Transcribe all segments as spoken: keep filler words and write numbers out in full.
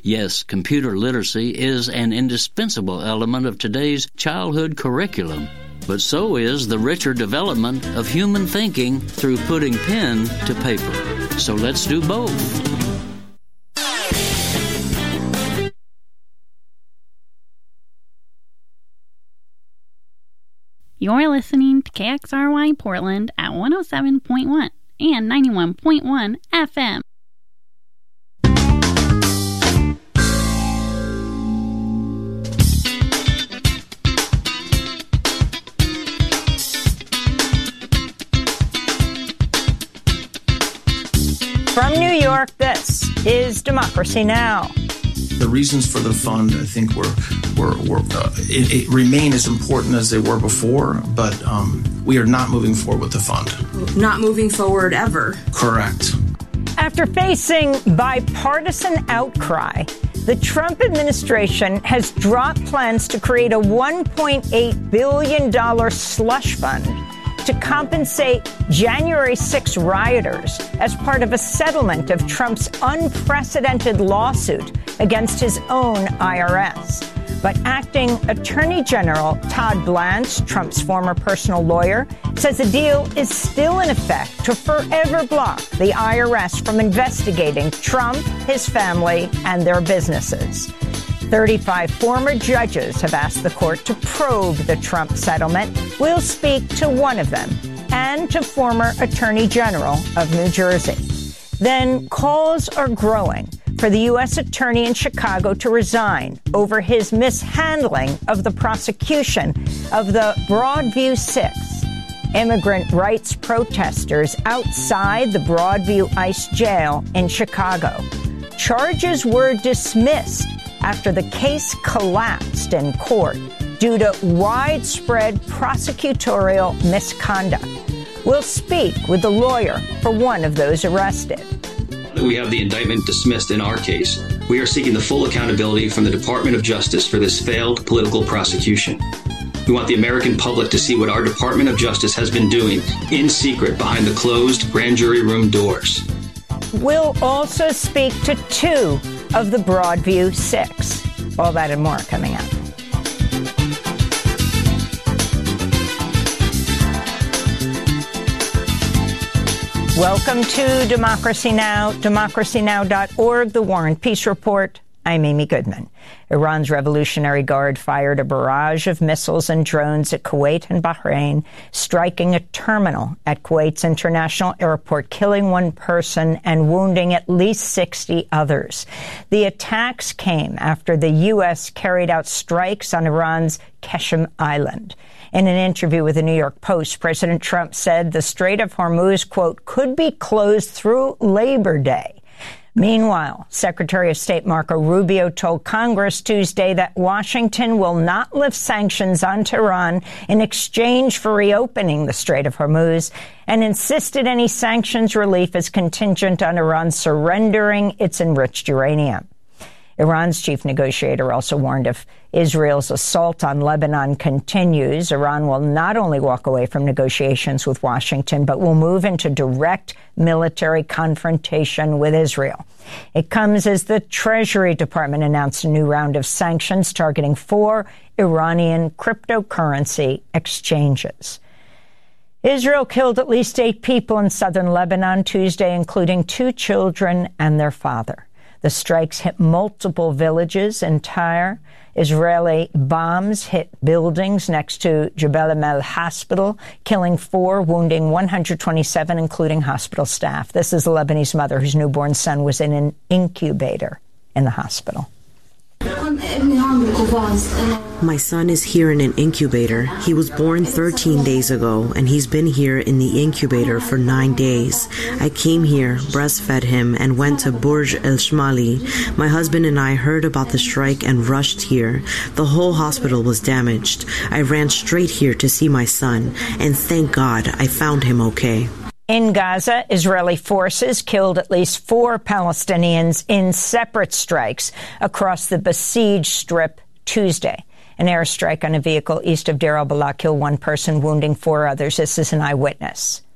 Yes, computer literacy is an indispensable element of today's childhood curriculum. But so is the richer development of human thinking through putting pen to paper. So let's do both. You're listening to K X R Y Portland at one oh seven point one and ninety-one point one F M. From New York, this is Democracy Now! The reasons for the fund, I think, were, were, were uh, it, it remain as important as they were before, but um, we are not moving forward with the fund. Not moving forward ever. Correct. After facing bipartisan outcry, the Trump administration has dropped plans to create a one point eight billion dollars slush fund to compensate January sixth rioters as part of a settlement of Trump's unprecedented lawsuit against his own I R S. But acting Attorney General Todd Blanche, Trump's former personal lawyer, says the deal is still in effect to forever block the I R S from investigating Trump, his family, and their businesses. thirty-five former judges have asked the court to probe the Trump settlement. We'll speak to one of them and to former Attorney General of New Jersey. Then calls are growing for the U S attorney in Chicago to resign over his mishandling of the prosecution of the Broadview Six. Immigrant rights protesters outside the Broadview ICE jail in Chicago. Charges were dismissed after the case collapsed in court due to widespread prosecutorial misconduct. We'll speak with the lawyer for one of those arrested. We have the indictment dismissed in our case. We are seeking the full accountability from the Department of Justice for this failed political prosecution. We want the American public to see what our Department of Justice has been doing in secret behind the closed grand jury room doors. We'll also speak to two of the Broadview Six. All that and more coming up. Welcome to Democracy Now!, democracy now dot org, the War and Peace Report. I'm Amy Goodman. Iran's Revolutionary Guard fired a barrage of missiles and drones at Kuwait and Bahrain, striking a terminal at Kuwait's international airport, killing one person and wounding at least sixty others. The attacks came after the U S carried out strikes on Iran's Qeshm Island. In an interview with the New York Post, President Trump said the Strait of Hormuz, quote, could be closed through Labor Day. Meanwhile, Secretary of State Marco Rubio told Congress Tuesday that Washington will not lift sanctions on Tehran in exchange for reopening the Strait of Hormuz, and insisted any sanctions relief is contingent on Iran surrendering its enriched uranium. Iran's chief negotiator also warned if Israel's assault on Lebanon continues, Iran will not only walk away from negotiations with Washington, but will move into direct military confrontation with Israel. It comes as the Treasury Department announced a new round of sanctions targeting four Iranian cryptocurrency exchanges. Israel killed at least eight people in southern Lebanon Tuesday, including two children and their father. The strikes hit multiple villages in Tyre. Israeli bombs hit buildings next to Jebel Amel Hospital, killing four, wounding one hundred twenty-seven, including hospital staff. This is a Lebanese mother whose newborn son was in an incubator in the hospital. My son is here in an incubator. He was born thirteen days ago, and he's been here in the incubator for nine days. I came here, breastfed him, and went to Burj El Shmali. My husband and I heard about the strike and rushed here. The whole hospital was damaged. I ran straight here to see my son, and thank God I found him okay. In Gaza, Israeli forces killed at least four Palestinians in separate strikes across the besieged Strip Tuesday. An airstrike on a vehicle east of Deir al-Balah killed one person, wounding four others. This is an eyewitness.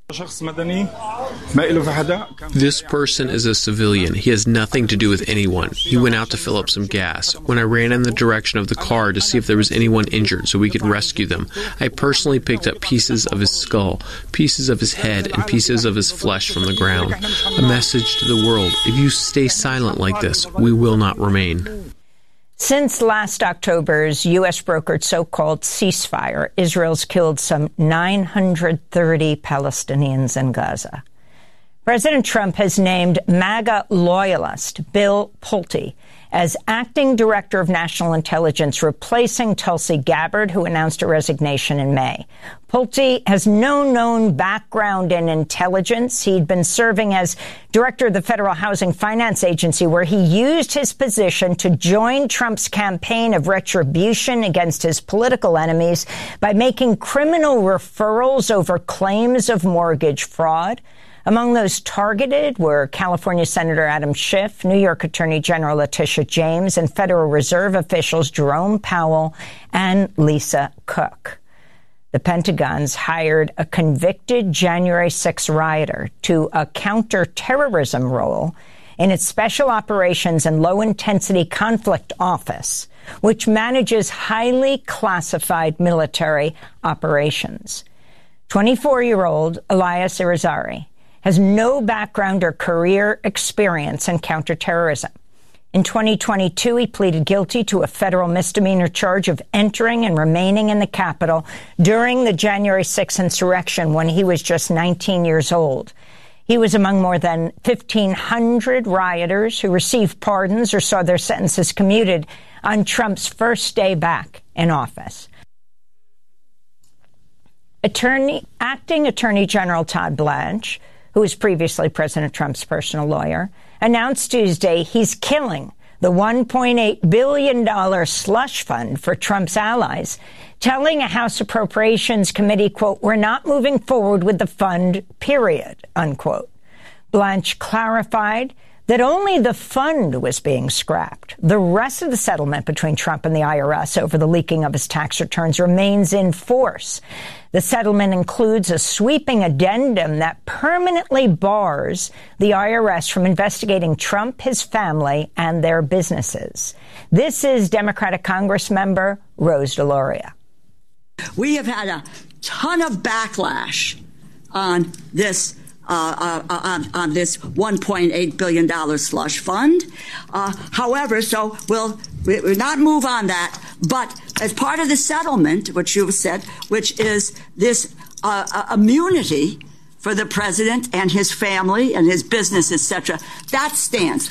This person is a civilian. He has nothing to do with anyone. He went out to fill up some gas. When I ran in the direction of the car to see if there was anyone injured so we could rescue them, I personally picked up pieces of his skull, pieces of his head, and pieces of his flesh from the ground. A message to the world: if you stay silent like this, we will not remain. Since last October's U S brokered so-called ceasefire, Israel's killed some nine hundred thirty Palestinians in Gaza. President Trump has named MAGA loyalist Bill Pulte as acting director of national intelligence, replacing Tulsi Gabbard, who announced a resignation in May. Pulte has no known background in intelligence. He'd been serving as director of the Federal Housing Finance Agency, where he used his position to join Trump's campaign of retribution against his political enemies by making criminal referrals over claims of mortgage fraud. Among those targeted were California Senator Adam Schiff, New York Attorney General Letitia James, and Federal Reserve officials Jerome Powell and Lisa Cook. The Pentagon's hired a convicted January sixth rioter to a counterterrorism role in its Special Operations and Low-Intensity Conflict Office, which manages highly classified military operations. twenty-four-year-old Elias Irizarry has no background or career experience in counterterrorism. In twenty twenty-two, he pleaded guilty to a federal misdemeanor charge of entering and remaining in the Capitol during the January sixth insurrection when he was just nineteen years old. He was among more than fifteen hundred rioters who received pardons or saw their sentences commuted on Trump's first day back in office. Attorney, Acting Attorney General Todd Blanche, who was previously President Trump's personal lawyer, announced Tuesday he's killing the one point eight billion dollars slush fund for Trump's allies, telling a House Appropriations Committee, quote, "We're not moving forward with the fund, period," unquote. Blanche clarified that only the fund was being scrapped. The rest of the settlement between Trump and the I R S over the leaking of his tax returns remains in force. The settlement includes a sweeping addendum that permanently bars the I R S from investigating Trump, his family, and their businesses. This is Democratic Congressmember Rose DeLauria. We have had a ton of backlash on this Uh, uh, on, on this one point eight billion dollars slush fund. Uh, however, so we'll, we'll not move on that. But as part of the settlement, which you've said, which is this uh, uh, immunity for the president and his family and his business, et cetera, that stands.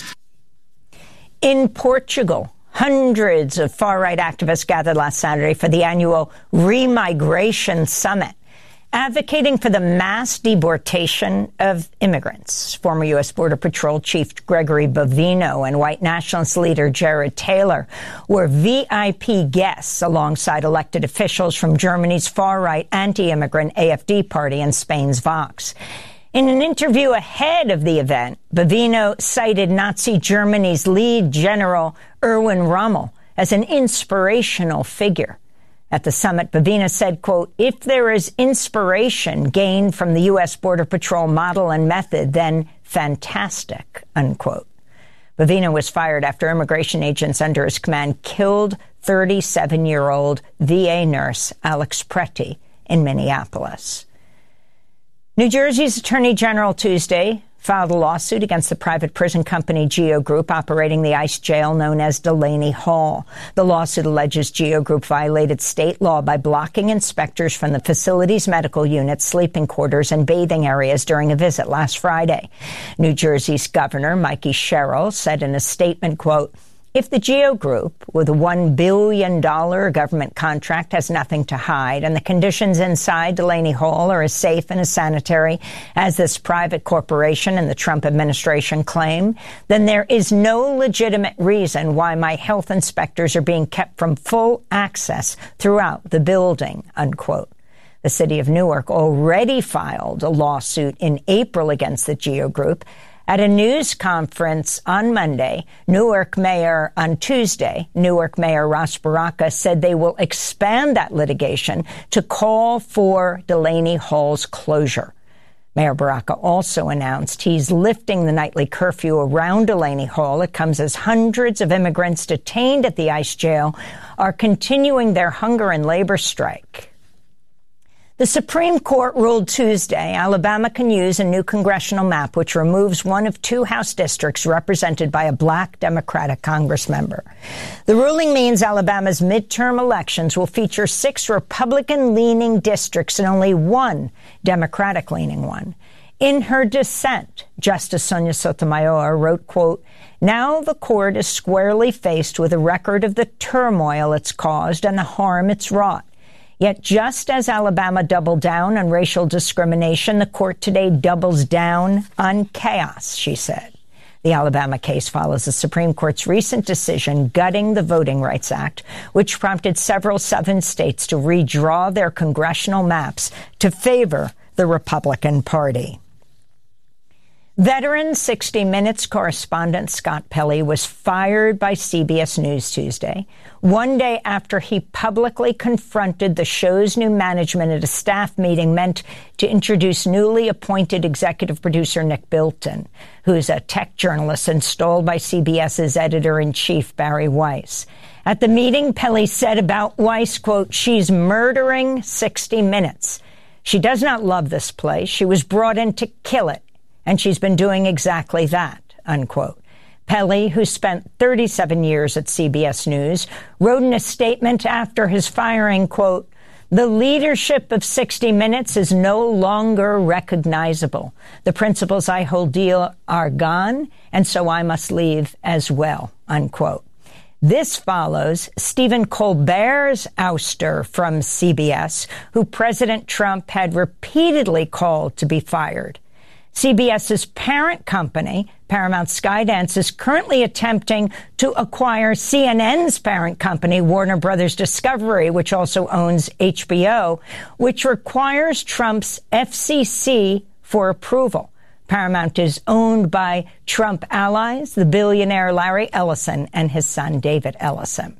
In Portugal, hundreds of far-right activists gathered last Saturday for the annual Remigration Summit, advocating for the mass deportation of immigrants. Former U S Border Patrol Chief Gregory Bovino and white nationalist leader Jared Taylor were V I P guests alongside elected officials from Germany's far-right anti-immigrant A F D party and Spain's Vox. In an interview ahead of the event, Bovino cited Nazi Germany's lead general Erwin Rommel as an inspirational figure. At the summit, Bovino said, quote, "If there is inspiration gained from the U S Border Patrol model and method, then fantastic," unquote. Bovino was fired after immigration agents under his command killed thirty-seven-year-old V A nurse Alex Preti in Minneapolis. New Jersey's Attorney General Tuesday filed a lawsuit against the private prison company Geo Group operating the ICE jail known as Delaney Hall. The lawsuit alleges Geo Group violated state law by blocking inspectors from the facility's medical units, sleeping quarters, and bathing areas during a visit last Friday. New Jersey's Governor Mikey Sherrill said in a statement, quote, "If the Geo Group, with a one billion dollars government contract, has nothing to hide, and the conditions inside Delaney Hall are as safe and as sanitary as this private corporation and the Trump administration claim, then there is no legitimate reason why my health inspectors are being kept from full access throughout the building," unquote. The city of Newark already filed a lawsuit in April against the Geo Group. At a news conference on Monday, Newark Mayor on Tuesday, Newark Mayor Ras Baraka said they will expand that litigation to call for Delaney Hall's closure. Mayor Baraka also announced he's lifting the nightly curfew around Delaney Hall. It comes as hundreds of immigrants detained at the ICE jail are continuing their hunger and labor strike. The Supreme Court ruled Tuesday Alabama can use a new congressional map which removes one of two House districts represented by a black Democratic Congress member. The ruling means Alabama's midterm elections will feature six Republican-leaning districts and only one Democratic-leaning one. In her dissent, Justice Sonia Sotomayor wrote, quote, "Now the court is squarely faced with a record of the turmoil it's caused and the harm it's wrought. Yet just as Alabama doubled down on racial discrimination, the court today doubles down on chaos," she said. The Alabama case follows the Supreme Court's recent decision gutting the Voting Rights Act, which prompted several southern states to redraw their congressional maps to favor the Republican Party. Veteran sixty minutes correspondent Scott Pelley was fired by C B S News Tuesday, one day after he publicly confronted the show's new management at a staff meeting meant to introduce newly appointed executive producer Nick Bilton, who's a tech journalist installed by CBS's editor-in-chief Barry Weiss. At the meeting, Pelley said about Weiss, quote, "She's murdering sixty minutes. She does not love this place. She was brought in to kill it. And she's been doing exactly that," unquote. Pelley, who spent thirty-seven years at C B S News, wrote in a statement after his firing, quote, "The leadership of sixty minutes is no longer recognizable. The principles I hold dear are gone, and so I must leave as well," unquote. This follows Stephen Colbert's ouster from C B S, who President Trump had repeatedly called to be fired. CBS's parent company, Paramount Skydance, is currently attempting to acquire C N N's parent company, Warner Brothers Discovery, which also owns H B O, which requires Trump's F C C for approval. Paramount is owned by Trump allies, the billionaire Larry Ellison and his son David Ellison.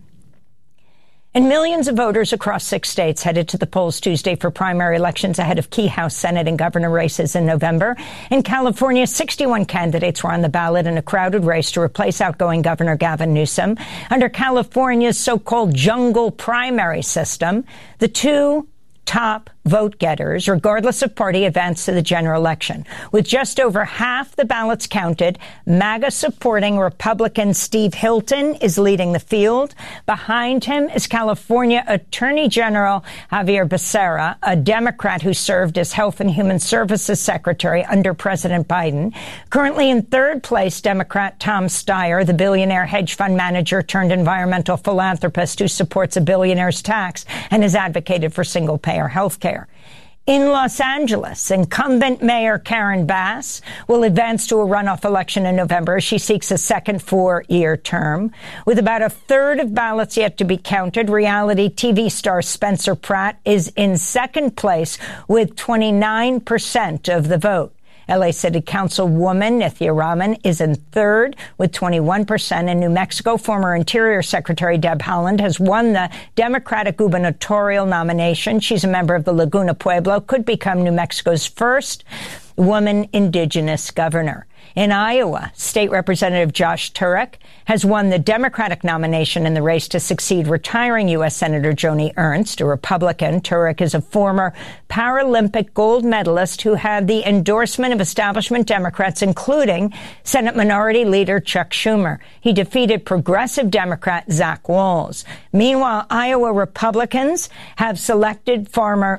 And millions of voters across six states headed to the polls Tuesday for primary elections ahead of key House, Senate, and governor races in November. In California, sixty-one candidates were on the ballot in a crowded race to replace outgoing Governor Gavin Newsom. Under California's so-called jungle primary system, the two top vote getters, regardless of party, advanced to the general election. With just over half the ballots counted, MAGA-supporting Republican Steve Hilton is leading the field. Behind him is California Attorney General Xavier Becerra, a Democrat who served as Health and Human Services Secretary under President Biden. Currently in third place, Democrat Tom Steyer, the billionaire hedge fund manager turned environmental philanthropist who supports a billionaire's tax and has advocated for single-payer health care. In Los Angeles, incumbent Mayor Karen Bass will advance to a runoff election in November as she seeks a second four-year term. With about a third of ballots yet to be counted, reality T V star Spencer Pratt is in second place with twenty-nine percent of the vote. L A City Councilwoman Nithya Raman is in third with twenty-one percent. In New Mexico, former Interior Secretary Deb Haaland has won the Democratic gubernatorial nomination. She's a member of the Laguna Pueblo, could become New Mexico's first woman indigenous governor. In Iowa, State Representative Josh Turek has won the Democratic nomination in the race to succeed retiring U S Senator Joni Ernst, a Republican. Turek is a former Paralympic gold medalist who had the endorsement of establishment Democrats, including Senate Minority Leader Chuck Schumer. He defeated progressive Democrat Zach Walz. Meanwhile, Iowa Republicans have selected farmer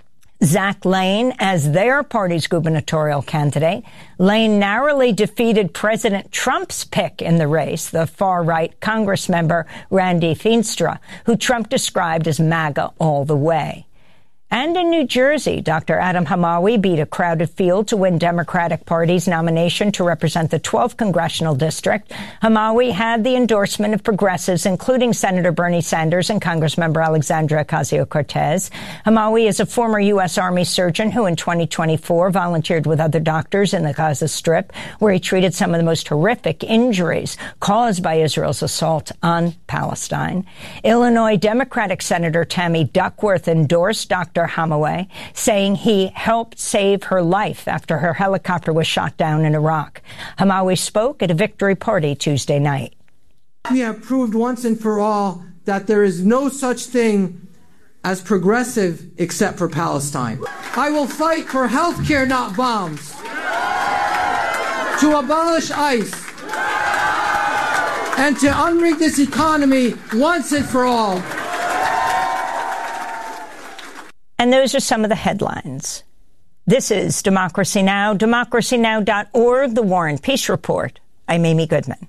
Zach Lane as their party's gubernatorial candidate. Lane narrowly defeated President Trump's pick in the race, the far-right Congress member Randy Feenstra, who Trump described as MAGA all the way. And in New Jersey, Doctor Adam Hamawi beat a crowded field to win Democratic Party's nomination to represent the twelfth congressional district. Hamawi had the endorsement of progressives, including Senator Bernie Sanders and Congressmember Alexandria Ocasio-Cortez. Hamawi is a former U S Army surgeon who in twenty twenty-four volunteered with other doctors in the Gaza Strip, where he treated some of the most horrific injuries caused by Israel's assault on Palestine. Illinois Democratic Senator Tammy Duckworth endorsed Doctor Commander Hamaway, saying he helped save her life after her helicopter was shot down in Iraq. Hamaway spoke at a victory party Tuesday night. We have proved once and for all that there is no such thing as progressive except for Palestine. I will fight for health care, not bombs, to abolish ICE, and to unrig this economy once and for all. And those are some of the headlines. This is Democracy Now!, democracy now dot org, The War and Peace Report. I'm Amy Goodman.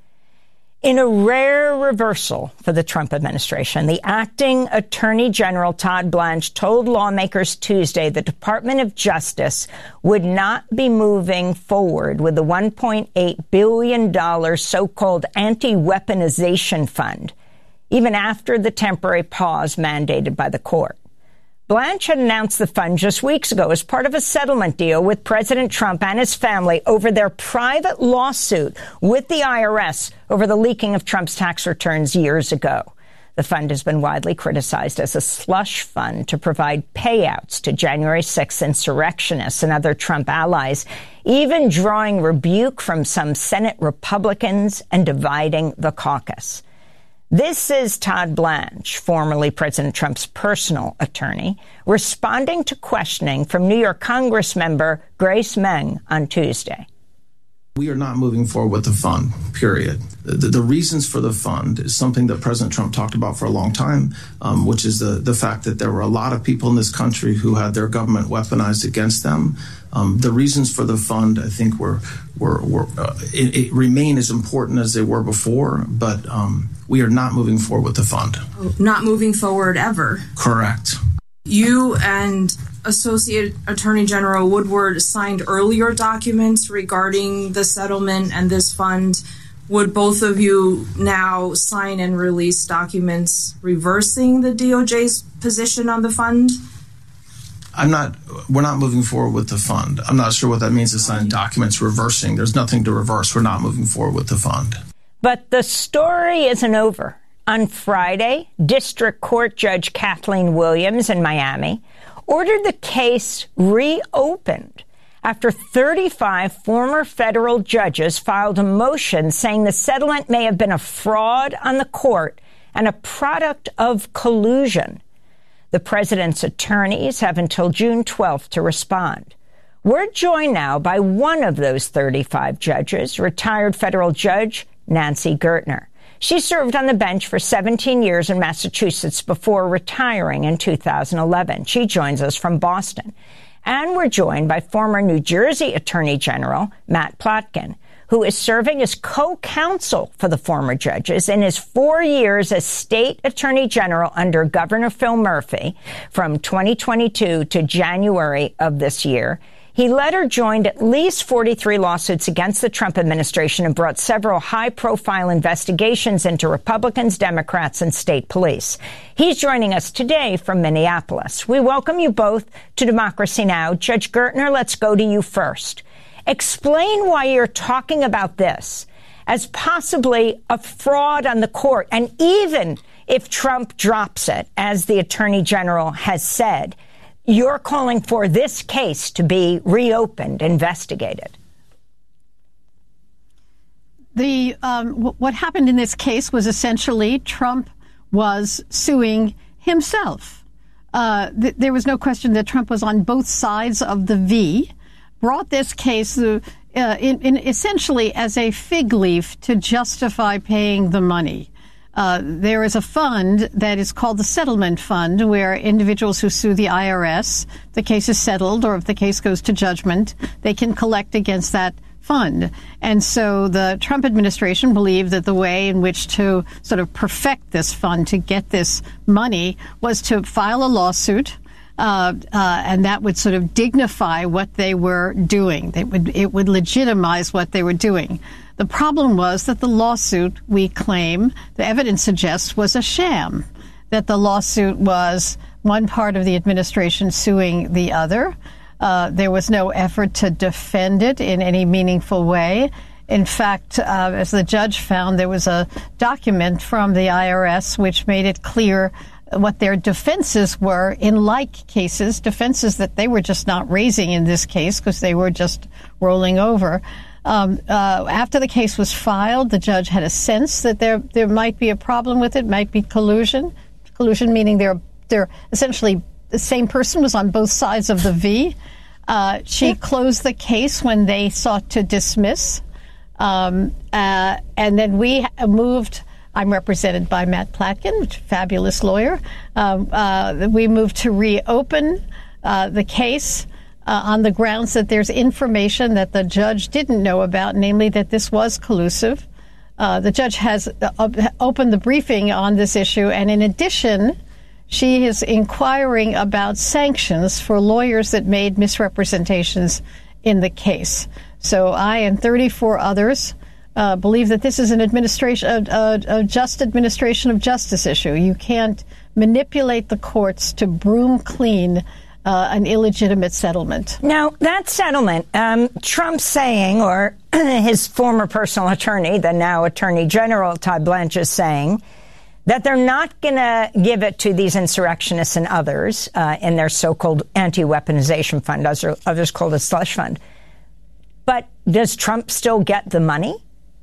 In a rare reversal for the Trump administration, the acting Attorney General Todd Blanche told lawmakers Tuesday the Department of Justice would not be moving forward with the one point eight billion dollars so-called anti-weaponization fund, even after the temporary pause mandated by the court. Blanche had announced the fund just weeks ago as part of a settlement deal with President Trump and his family over their private lawsuit with the I R S over the leaking of Trump's tax returns years ago. The fund has been widely criticized as a slush fund to provide payouts to January sixth insurrectionists and other Trump allies, even drawing rebuke from some Senate Republicans and dividing the caucus. This is Todd Blanche, formerly President Trump's personal attorney, responding to questioning from New York Congressmember Grace Meng on Tuesday. We are not moving forward with the fund, period. The, the reasons for the fund is something that President Trump talked about for a long time, um, which is the, the fact that there were a lot of people in this country who had their government weaponized against them. Um, the reasons for the fund, I think, were, were, were uh, it, it remain as important as they were before, but um, we are not moving forward with the fund. Not moving forward ever? Correct. You and Associate Attorney General Woodward signed earlier documents regarding the settlement and this fund. Would both of you now sign and release documents reversing the D O J's position on the fund? I'm not, we're not moving forward with the fund. I'm not sure what that means to sign documents reversing. There's nothing to reverse. We're not moving forward with the fund. But the story isn't over. On Friday, District Court Judge Kathleen Williams in Miami ordered the case reopened after thirty-five former federal judges filed a motion saying the settlement may have been a fraud on the court and a product of collusion. The president's attorneys have until June twelfth to respond. We're joined now by one of those thirty-five judges, retired federal judge Nancy Gertner. She served on the bench for seventeen years in Massachusetts before retiring in two thousand eleven. She joins us from Boston. And we're joined by former New Jersey Attorney General Matt Plotkin, who is serving as co-counsel for the former judges in his four years as state attorney general under Governor Phil Murphy from twenty twenty-two to January of this year. He led or joined at least forty-three lawsuits against the Trump administration and brought several high-profile investigations into Republicans, Democrats, and state police. He's joining us today from Minneapolis. We welcome you both to Democracy Now! Judge Gertner, let's go to you first. Explain why you're talking about this as possibly a fraud on the court, and even if Trump drops it, as the Attorney General has said, you're calling for this case to be reopened, investigated. The um, w- what happened in this case was essentially Trump was suing himself. Uh, th- there was no question that Trump was on both sides of the V, brought this case uh, in, in essentially as a fig leaf to justify paying the money. Uh, there is a fund that is called the Settlement Fund, where individuals who sue the I R S, the case is settled, or if the case goes to judgment, they can collect against that fund. And so the Trump administration believed that the way in which to sort of perfect this fund, to get this money, was to file a lawsuit, uh, uh, and that would sort of dignify what they were doing. It would, it would legitimize what they were doing. The problem was that the lawsuit, we claim, the evidence suggests, was a sham, that the lawsuit was one part of the administration suing the other. Uh, there was no effort to defend it in any meaningful way. In fact, uh, as the judge found, there was a document from the I R S which made it clear what their defenses were in like cases, defenses that they were just not raising in this case because they were just rolling over. Um, uh, after the case was filed, the judge had a sense that there there might be a problem with it, might be collusion. Collusion meaning they're they're essentially the same person was on both sides of the V. Uh, she closed the case when they sought to dismiss. Um, uh, and then we moved. I'm represented by Matt Platkin, which is a fabulous lawyer. Um, uh, we moved to reopen uh, the case uh, on the grounds that there's information that the judge didn't know about, namely that this was collusive. Uh, the judge has uh, opened the briefing on this issue, and in addition, she is inquiring about sanctions for lawyers that made misrepresentations in the case. So I and thirty-four others uh, believe that this is an administration, a, a, a just administration of justice issue. You can't manipulate the courts to broom clean uh, an illegitimate settlement. Now, that settlement, um, Trump saying, or his former personal attorney, the now Attorney General Todd Blanche, is saying that they're not going to give it to these insurrectionists and others uh, in their so-called anti-weaponization fund, others, others called a slush fund. But does Trump still get the money?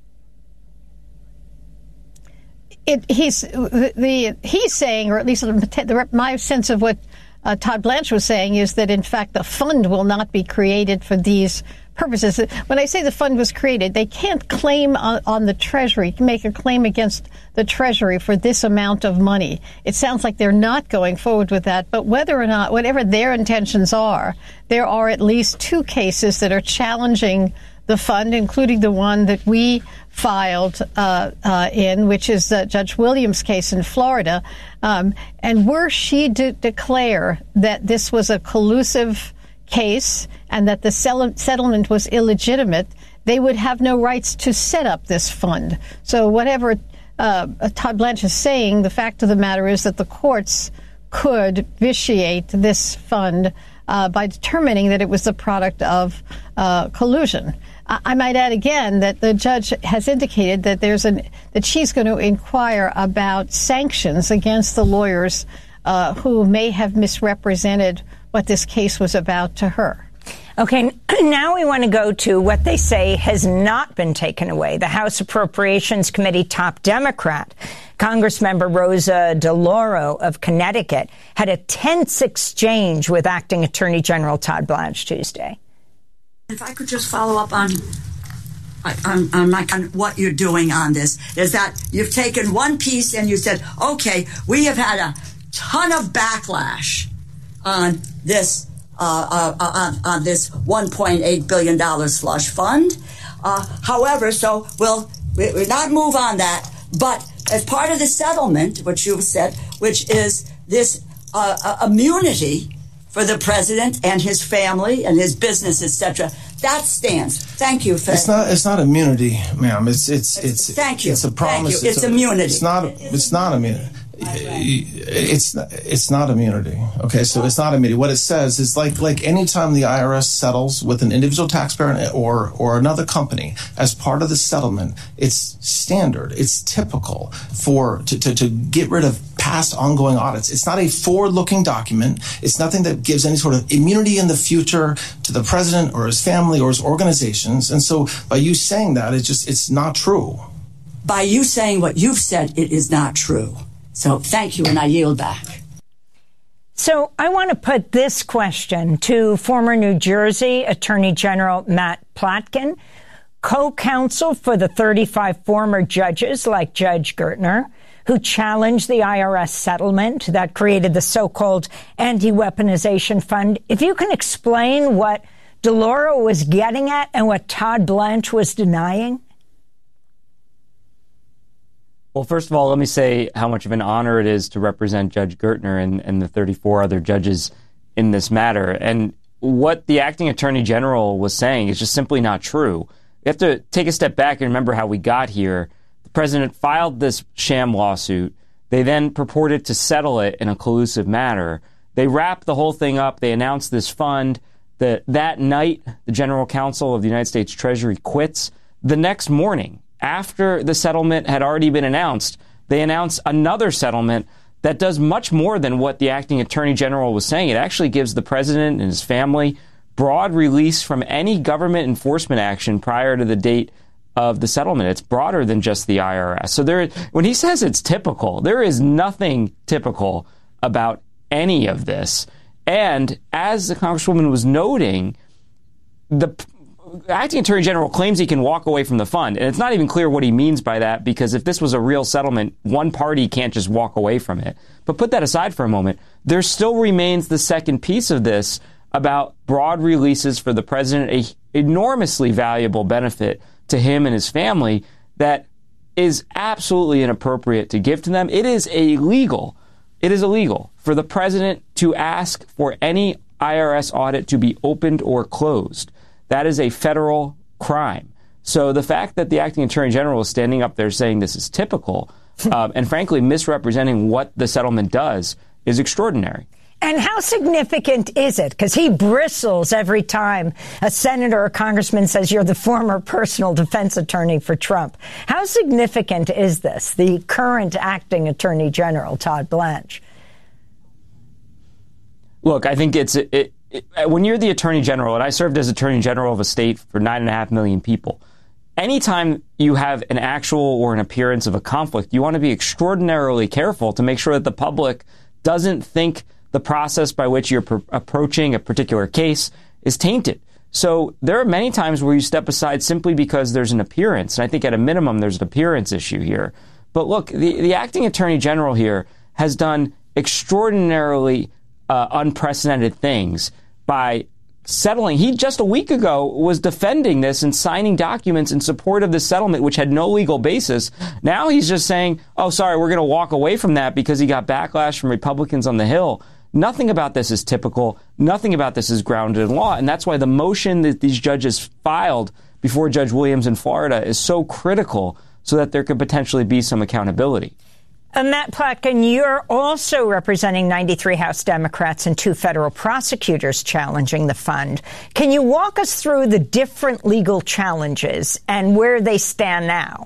It, he's the, the he's saying, or at least the, my sense of what uh, Todd Blanche was saying is that, in fact, the fund will not be created for these purposes. When I say the fund was created, they can't claim on, on the Treasury, make a claim against the Treasury for this amount of money. It sounds like they're not going forward with that, but whether or not, whatever their intentions are, there are at least two cases that are challenging the fund, including the one that we filed uh, uh, in, which is uh, Judge Williams' case in Florida. Um, and were she to declare that this was a collusive case and that the sell- settlement was illegitimate, they would have no rights to set up this fund. So whatever uh, Todd Blanche is saying, the fact of the matter is that the courts could vitiate this fund uh, by determining that it was the product of uh, collusion. I-, I might add again that the judge has indicated that there's an that she's going to inquire about sanctions against the lawyers uh, who may have misrepresented what this case was about to her. Okay, now we want to go to what they say has not been taken away. The House Appropriations Committee top Democrat, Congressmember Rosa DeLauro of Connecticut, had a tense exchange with Acting Attorney General Todd Blanche Tuesday. If I could just follow up on, on, on, my, on what you're doing on this, is that you've taken one piece and you said, okay, we have had a ton of backlash on this uh, uh, on, on this one point eight billion dollars slush fund. Uh, however, so we'll we, we'll not move on that. But as part of the settlement, which you've said, which is this uh, uh, immunity for the president and his family and his business, et cetera, that stands. Thank you, Fred. It's not. It's not immunity, ma'am. It's it's it's. it's thank you. It's a promise. Thank you. It's, it's a, immunity. It's not. It's not immunity. It's it's not immunity. Okay, so it's not immunity. What it says is like like any time the I R S settles with an individual taxpayer or or another company as part of the settlement, it's standard. It's typical for to to, to get rid of past ongoing audits. It's not a forward-looking document. It's nothing that gives any sort of immunity in the future to the president or his family or his organizations. And so by you saying that, it's just it's not true. By you saying what you've said, it is not true. So thank you, and I yield back. So I want to put this question to former New Jersey Attorney General Matt Platkin, co-counsel for the thirty-five former judges like Judge Gertner, who challenged the I R S settlement that created the so-called anti-weaponization fund. If you can explain what DeLauro was getting at and what Todd Blanche was denying. Well, first of all, let me say how much of an honor it is to represent Judge Gertner and, and the thirty-four other judges in this matter. And what the acting attorney general was saying is just simply not true. We have to take a step back and remember how we got here. The president filed this sham lawsuit. They then purported to settle it in a collusive manner. They wrapped the whole thing up. They announced this fund. That that night, the general counsel of the United States Treasury quits. The next morning, after the settlement had already been announced, they announced another settlement that does much more than what the acting attorney general was saying. It actually gives the president and his family broad release from any government enforcement action prior to the date of the settlement. It's broader than just the I R S. So there, when he says it's typical, there is nothing typical about any of this. And as the Congresswoman was noting, the acting attorney general claims he can walk away from the fund. And it's not even clear what he means by that, because if this was a real settlement, one party can't just walk away from it. But put that aside for a moment. There still remains the second piece of this about broad releases for the president, a enormously valuable benefit to him and his family that is absolutely inappropriate to give to them. It is illegal. It is illegal for the president to ask for any I R S audit to be opened or closed. That is a federal crime. So the fact that the acting attorney general is standing up there saying this is typical um, and frankly misrepresenting what the settlement does is extraordinary. And how significant is it? Because he bristles every time a senator or congressman says you're the former personal defense attorney for Trump. How significant is this, the current acting attorney general, Todd Blanche? Look, I think it's it, it, when you're the attorney general, and I served as attorney general of a state for nine and a half million people, anytime you have an actual or an appearance of a conflict, you want to be extraordinarily careful to make sure that the public doesn't think the process by which you're pr- approaching a particular case is tainted. So there are many times where you step aside simply because there's an appearance. And I think at a minimum, there's an appearance issue here. But look, the, the acting attorney general here has done extraordinarily uh, unprecedented things by settling. He just a week ago was defending this and signing documents in support of this settlement, which had no legal basis. Now he's just saying, oh, sorry, we're going to walk away from that because he got backlash from Republicans on the Hill. Nothing about this is typical. Nothing about this is grounded in law. And that's why the motion that these judges filed before Judge Williams in Florida is so critical, so that there could potentially be some accountability. Uh, Matt Plotkin, you're also representing ninety-three House Democrats and two federal prosecutors challenging the fund. Can you walk us through the different legal challenges and where they stand now?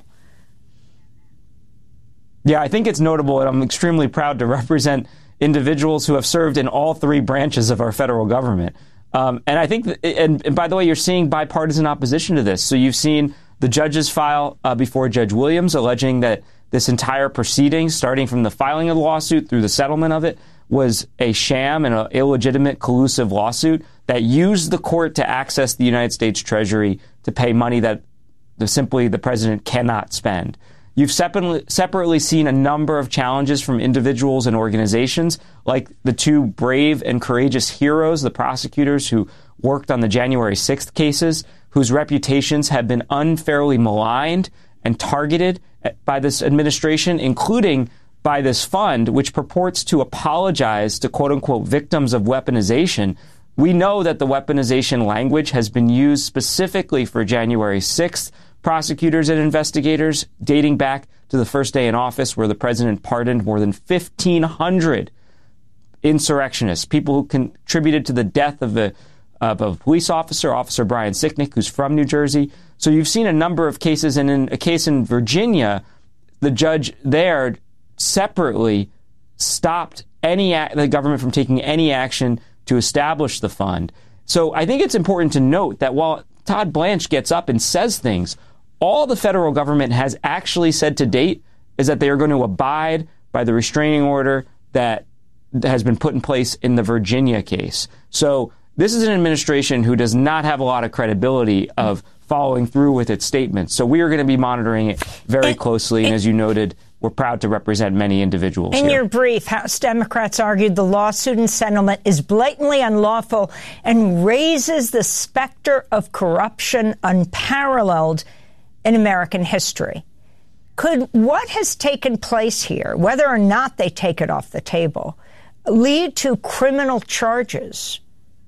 Yeah, I think it's notable, and I'm extremely proud to represent individuals who have served in all three branches of our federal government. Um, and I think, that, and, and by the way, you're seeing bipartisan opposition to this. So you've seen the judges file uh, before Judge Williams alleging that this entire proceeding, starting from the filing of the lawsuit through the settlement of it, was a sham and an illegitimate, collusive lawsuit that used the court to access the United States Treasury to pay money that the, simply the president cannot spend. You've separately, separately seen a number of challenges from individuals and organizations, like the two brave and courageous heroes, the prosecutors who worked on the January sixth cases, whose reputations have been unfairly maligned and targeted by this administration, including by this fund, which purports to apologize to quote-unquote victims of weaponization. We know that the weaponization language has been used specifically for January sixth prosecutors and investigators, dating back to the first day in office where the president pardoned more than fifteen hundred insurrectionists, people who contributed to the death of, the, of a police officer, Officer Brian Sicknick, who's from New Jersey. So you've seen a number of cases, and in a case in Virginia, the judge there separately stopped any the government from taking any action to establish the fund. So I think it's important to note that while Todd Blanche gets up and says things, all the federal government has actually said to date is that they are going to abide by the restraining order that has been put in place in the Virginia case. So this is an administration who does not have a lot of credibility of following through with its statements. So we are going to be monitoring it very closely. And as you noted, we're proud to represent many individuals In here. your brief, House Democrats argued the lawsuit and settlement is blatantly unlawful and raises the specter of corruption unparalleled in American history. Could what has taken place here, whether or not they take it off the table, lead to criminal charges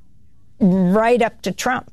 right up to Trump?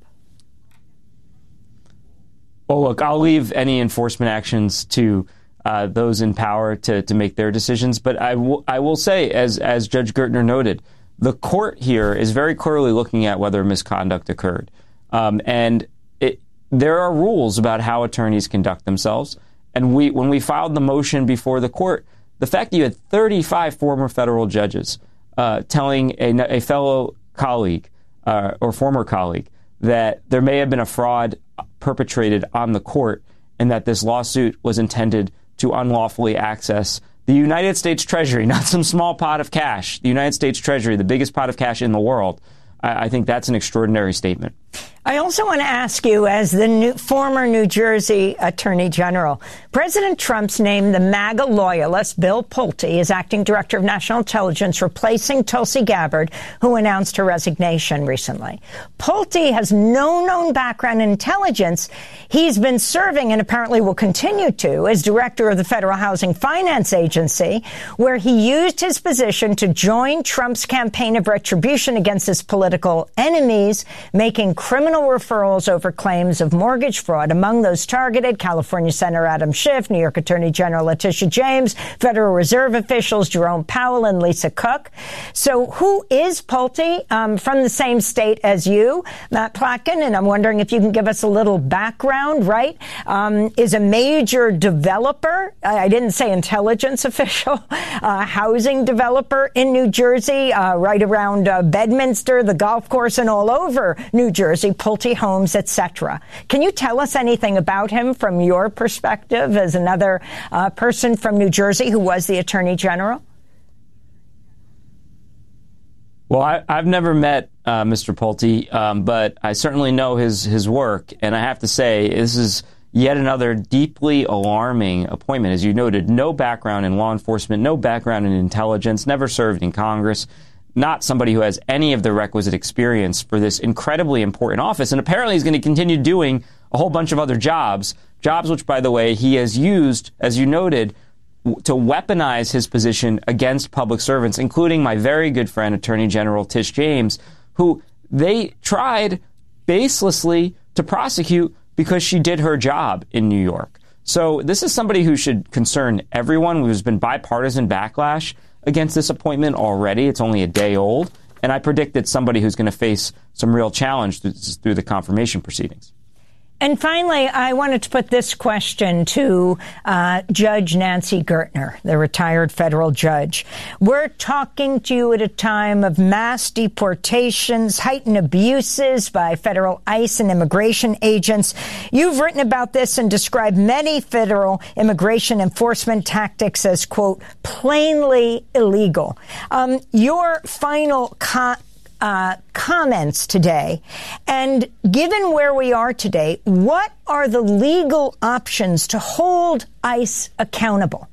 Well, look, I'll leave any enforcement actions to uh, those in power to, to make their decisions. But I, w- I will say, as, as Judge Gertner noted, the court here is very clearly looking at whether misconduct occurred. Um, and it, there are rules about how attorneys conduct themselves. And we, when we filed the motion before the court, the fact that you had thirty-five former federal judges uh, telling a, a fellow colleague uh, or former colleague that there may have been a fraud perpetrated on the court and that this lawsuit was intended to unlawfully access the United States Treasury, not some small pot of cash. The United States Treasury, the biggest pot of cash in the world. I, I think that's an extraordinary statement. I also want to ask you, as the new, former New Jersey Attorney General, President Trump's named the MAGA loyalist Bill Pulte as acting director of national intelligence, replacing Tulsi Gabbard, who announced her resignation recently. Pulte has no known background in intelligence. He's been serving, and apparently will continue to, as director of the Federal Housing Finance Agency, where he used his position to join Trump's campaign of retribution against his political enemies, making criminal referrals over claims of mortgage fraud. Among those targeted, California Senator Adam Schiff, New York Attorney General Letitia James, Federal Reserve officials Jerome Powell and Lisa Cook. So who is Pulte? Um, from the same state as you, Matt Plotkin, and I'm wondering if you can give us a little background, right? Um, is a major developer, I didn't say intelligence official, uh, housing developer in New Jersey, uh, right around uh, Bedminster, the golf course, and all over New Jersey. Pulte Homes, et cetera. Can you tell us anything about him from your perspective as another uh, person from New Jersey who was the Attorney General? Well, I, I've never met uh, Mister Pulte, um, but I certainly know his, his work. And I have to say, this is yet another deeply alarming appointment. As you noted, no background in law enforcement, no background in intelligence, never served in Congress. Not somebody who has any of the requisite experience for this incredibly important office. And apparently he's going to continue doing a whole bunch of other jobs, jobs which, by the way, he has used, as you noted, w- to weaponize his position against public servants, including my very good friend, Attorney General Tish James, who they tried baselessly to prosecute because she did her job in New York. So this is somebody who should concern everyone. There's been bipartisan backlash against this appointment already. It's only a day old. And I predict it's somebody who's going to face some real challenge through, through the confirmation proceedings. And finally, I wanted to put this question to uh, Judge Nancy Gertner, the retired federal judge. We're talking to you at a time of mass deportations, heightened abuses by federal ICE and immigration agents. You've written about this and described many federal immigration enforcement tactics as, quote, plainly illegal. Um, your final comment Uh, comments today. And given where we are today, what are the legal options to hold ICE accountable?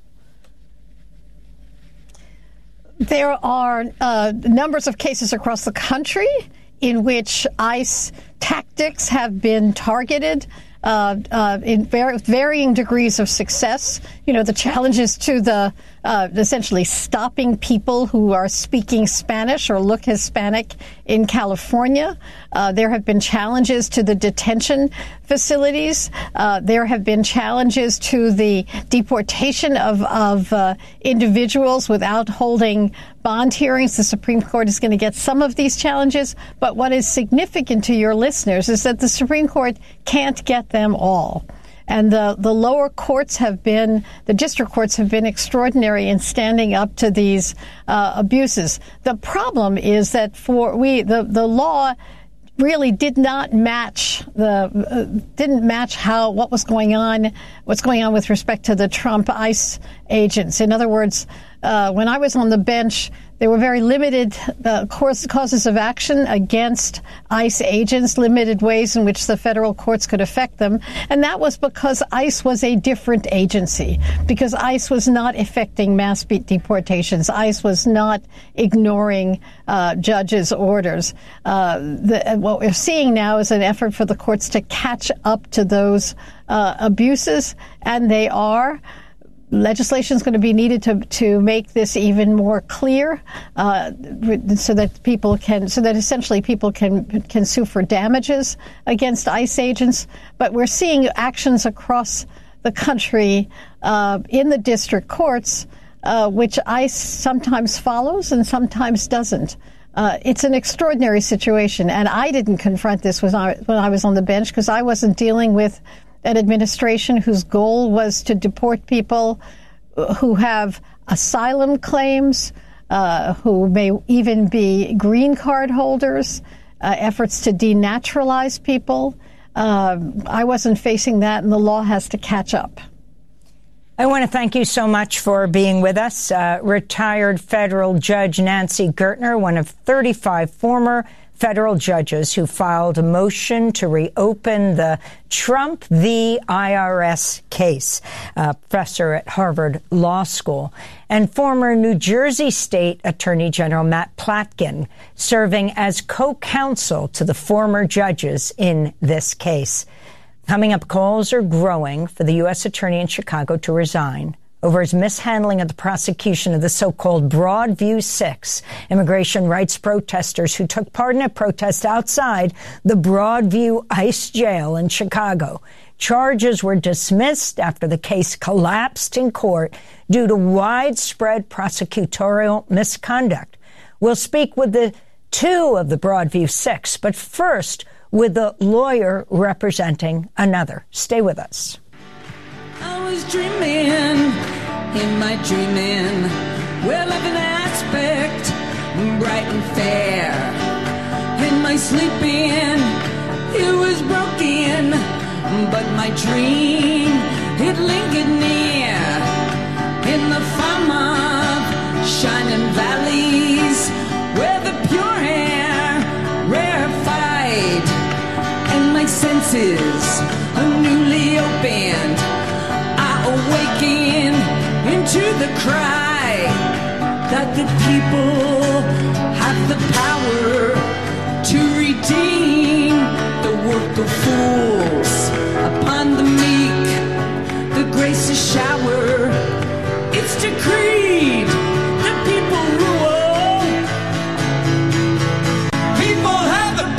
There are uh, numbers of cases across the country in which ICE tactics have been targeted uh, uh, in var- varying degrees of success. You know, the challenges to the Uh, essentially stopping people who are speaking Spanish or look Hispanic in California. Uh, there have been challenges to the detention facilities. Uh, there have been challenges to the deportation of, of uh, individuals without holding bond hearings. The Supreme Court is going to get some of these challenges. But what is significant to your listeners is that the Supreme Court can't get them all. And the, the lower courts have been, the district courts have been extraordinary in standing up to these uh, abuses. The problem is that for we, the, the law really did not match the, uh, didn't match how, what was going on, what's going on with respect to the Trump ICE agents. In other words, uh, when I was on the bench, there were very limited uh, course, causes of action against ICE agents, limited ways in which the federal courts could affect them. And that was because ICE was a different agency, because ICE was not effecting mass deportations. ICE was not ignoring uh, judges' orders. Uh, the, what we're seeing now is an effort for the courts to catch up to those uh, abuses, and they are. Legislation is going to be needed to to make this even more clear, uh, so that people can, so that essentially people can can sue for damages against ICE agents. But we're seeing actions across the country uh, in the district courts, uh, which ICE sometimes follows and sometimes doesn't. Uh, it's an extraordinary situation, and I didn't confront this when I when I was on the bench because I wasn't dealing with an administration whose goal was to deport people who have asylum claims, uh, who may even be green card holders, uh, efforts to denaturalize people. Uh, I wasn't facing that, and the law has to catch up. I want to thank you so much for being with us. Uh, retired federal judge Nancy Gertner, one of thirty-five former federal judges who filed a motion to reopen the Trump v. I R S case, uh, professor at Harvard Law School, and former New Jersey State Attorney General Matt Platkin, serving as co-counsel to the former judges in this case. Coming up, calls are growing for the U S attorney in Chicago to resign over his mishandling of the prosecution of the so-called Broadview Six, immigration rights protesters who took part in a protest outside the Broadview ICE jail in Chicago. Charges were dismissed after the case collapsed in court due to widespread prosecutorial misconduct. We'll speak with the two of the Broadview Six, but first, with the lawyer representing another. Stay with us. I was dreaming in my dreaming, well, of an aspect bright and fair. In my sleeping, it was broken, but my dream, it lingered near. In the farm of shining valleys, where the pure air rarefied, and my senses are newly opened. I awaken into the cry that the people have the power to redeem the work of fools. Upon the meek, the grace is shower. It's decreed the people rule. People have the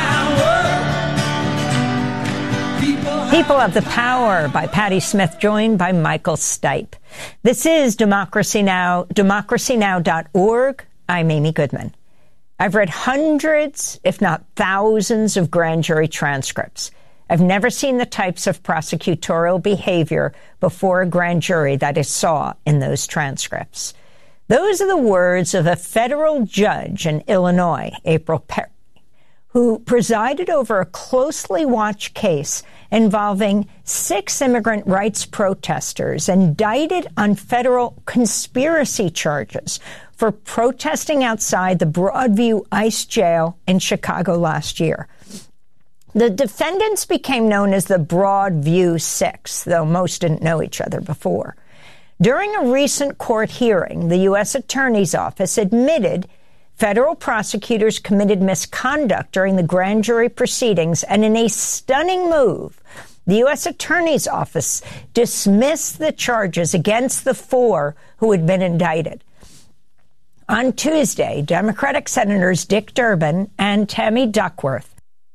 power. People People of the Power by Patti Smith, joined by Michael Stipe. This is Democracy Now!, democracy now dot org. I'm Amy Goodman. I've read hundreds, if not thousands, of grand jury transcripts. I've never seen the types of prosecutorial behavior before a grand jury that I saw in those transcripts. Those are the words of a federal judge in Illinois, April Perry, who presided over a closely watched case involving six immigrant rights protesters indicted on federal conspiracy charges for protesting outside the Broadview ICE jail in Chicago last year. The defendants became known as the Broadview Six, though most didn't know each other before. During a recent court hearing, the U S Attorney's Office admitted federal prosecutors committed misconduct during the grand jury proceedings, and in a stunning move, the U S Attorney's Office dismissed the charges against the four who had been indicted. On Tuesday, Democratic Senators Dick Durbin and Tammy Duckworth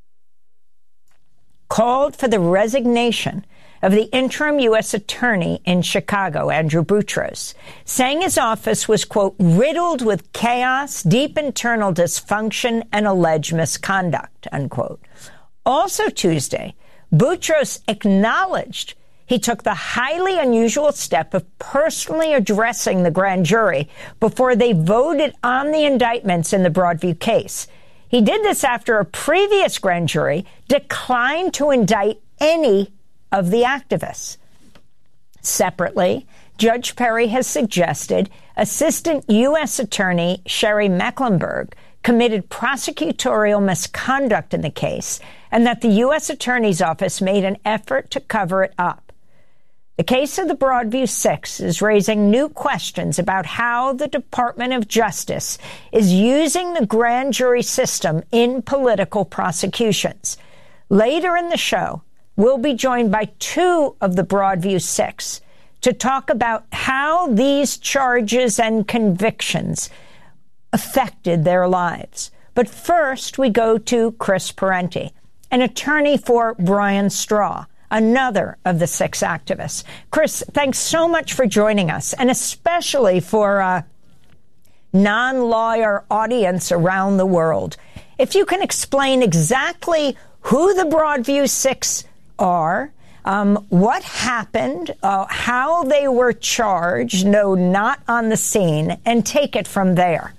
called for the resignation of the interim U S attorney in Chicago, Andrew Boutros, saying his office was, quote, riddled with chaos, deep internal dysfunction, and alleged misconduct, unquote. Also Tuesday, Boutros acknowledged he took the highly unusual step of personally addressing the grand jury before they voted on the indictments in the Broadview case. He did this after a previous grand jury declined to indict any of the activists. Separately, Judge Perry has suggested Assistant U S Attorney Sherry Mecklenburg committed prosecutorial misconduct in the case and that the U S Attorney's Office made an effort to cover it up. The case of the Broadview Six is raising new questions about how the Department of Justice is using the grand jury system in political prosecutions. Later in the show, we'll be joined by two of the Broadview Six to talk about how these charges and convictions affected their lives. But first, we go to Chris Parenti, an attorney for Brian Straw, another of the six activists. Chris, thanks so much for joining us, and especially for a non-lawyer audience around the world. If you can explain exactly who the Broadview Six are, Um, what happened, uh, how they were charged, no, not on the scene, and take it from there.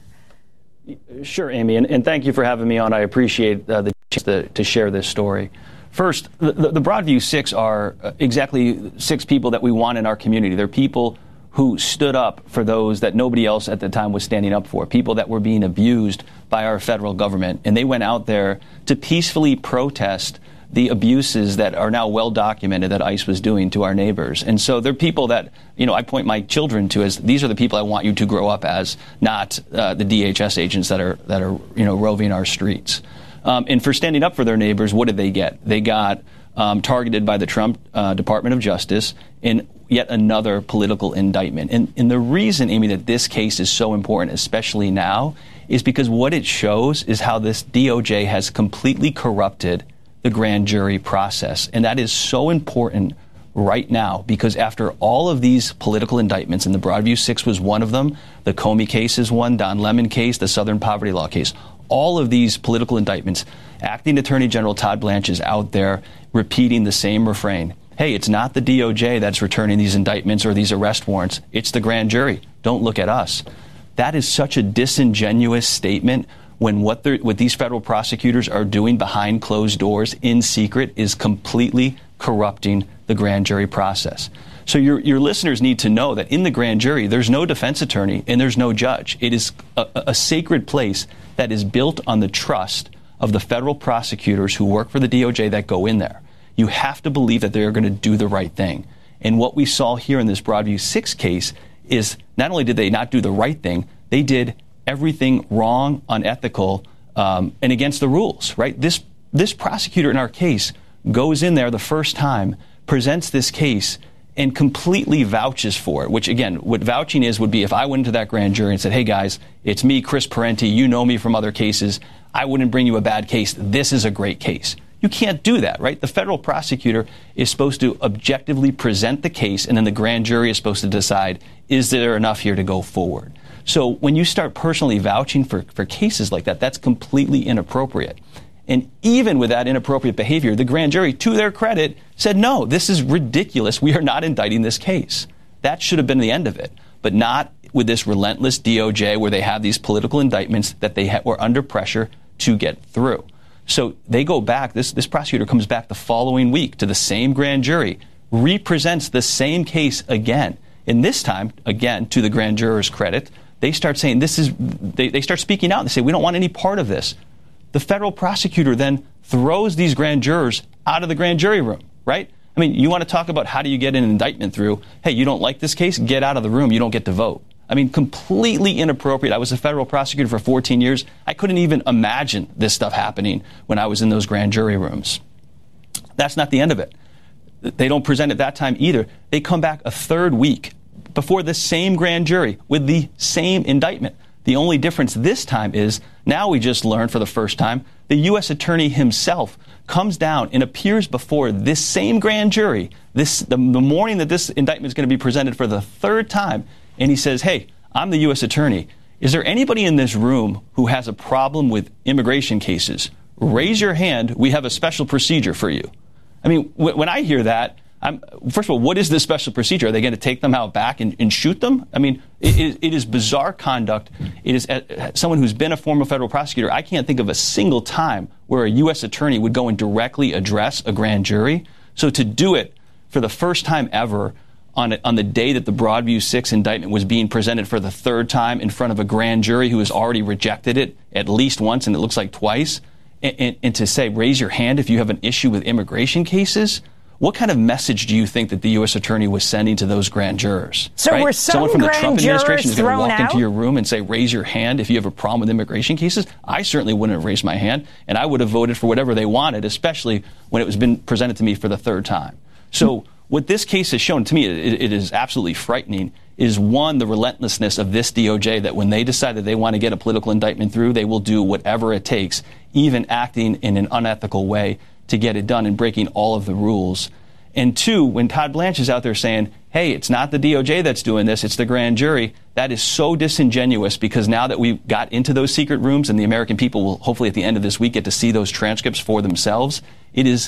Sure, Amy, and, and thank you for having me on. I appreciate uh, the chance to, to share this story. First, the, the Broadview Six are exactly six people that we want in our community. They're people who stood up for those that nobody else at the time was standing up for, people that were being abused by our federal government. And they went out there to peacefully protest the abuses that are now well documented that ICE was doing to our neighbors. And so they're people that, you know, I point my children to as these are the people I want you to grow up as, not uh, the D H S agents that are, that are, you know, roving our streets. Um, and for standing up for their neighbors, what did they get? They got um, targeted by the Trump uh, Department of Justice in yet another political indictment. And, and the reason, Amy, that this case is so important, especially now, is because what it shows is how this D O J has completely corrupted the grand jury process. And that is so important right now because after all of these political indictments, and the Broadview Six was one of them, the Comey case is one, Don Lemon case, the Southern Poverty Law case, all of these political indictments, Acting Attorney General Todd Blanche is out there repeating the same refrain. Hey, it's not the D O J that's returning these indictments or these arrest warrants. It's the grand jury. Don't look at us. That is such a disingenuous statement when what, what these federal prosecutors are doing behind closed doors in secret is completely corrupting the grand jury process. So your, your listeners need to know that in the grand jury, there's no defense attorney and there's no judge. It is a, a sacred place that is built on the trust of the federal prosecutors who work for the D O J that go in there. You have to believe that they're going to do the right thing. And what we saw here in this Broadview Six case is not only did they not do the right thing, they did everything wrong, unethical, um, and against the rules, right? This, this prosecutor in our case goes in there the first time, presents this case, and completely vouches for it, which, again, what vouching is would be if I went into that grand jury and said, hey, guys, it's me, Chris Parenti. You know me from other cases. I wouldn't bring you a bad case. This is a great case. You can't do that, right? The federal prosecutor is supposed to objectively present the case, and then the grand jury is supposed to decide, is there enough here to go forward? So when you start personally vouching for, for cases like that, that's completely inappropriate. And even with that inappropriate behavior, the grand jury, to their credit, said, no, this is ridiculous. We are not indicting this case. That should have been the end of it, but not with this relentless D O J where they have these political indictments that they ha- were under pressure to get through. So they go back, this, this prosecutor comes back the following week to the same grand jury, represents the same case again. And this time, again, to the grand juror's credit, they start saying this is, they, they start speaking out and they say, we don't want any part of this. The federal prosecutor then throws these grand jurors out of the grand jury room, right? I mean, you want to talk about how do you get an indictment through? Hey, you don't like this case? Get out of the room. You don't get to vote. I mean, completely inappropriate. I was a federal prosecutor for fourteen years. I couldn't even imagine this stuff happening when I was in those grand jury rooms. That's not the end of it. They don't present it that time either. They come back a third week before the same grand jury with the same indictment. The only difference this time is now we just learned for the first time the U S attorney himself comes down and appears before this same grand jury this the, the morning that this indictment is going to be presented for the third time, and he says, hey, I'm the U S attorney. Is there anybody in this room who has a problem with immigration cases? Raise your hand. We have a special procedure for you. I mean, w- when I hear that, I'm, first of all, what is this special procedure? Are they going to take them out back and, and shoot them? I mean, it, it is bizarre conduct. It is uh, someone who's been a former federal prosecutor. I can't think of a single time where a U S attorney would go and directly address a grand jury. So to do it for the first time ever on, a, on the day that the Broadview Six indictment was being presented for the third time in front of a grand jury who has already rejected it at least once and it looks like twice, and, and, and to say, raise your hand if you have an issue with immigration cases, what kind of message do you think that the U S attorney was sending to those grand jurors? So right? were some Someone from the grand Trump administration is going to walk out? into your room and say, raise your hand if you have a problem with immigration cases? I certainly wouldn't have raised my hand, and I would have voted for whatever they wanted, especially when it was been presented to me for the third time. So what this case has shown to me, it, it is absolutely frightening, is one, the relentlessness of this D O J, that when they decide that they want to get a political indictment through, they will do whatever it takes, even acting in an unethical way to get it done and breaking all of the rules. And two, when Todd Blanche is out there saying, hey, it's not the D O J that's doing this, it's the grand jury, that is so disingenuous, because now that we've got into those secret rooms and the American people will hopefully at the end of this week get to see those transcripts for themselves, it is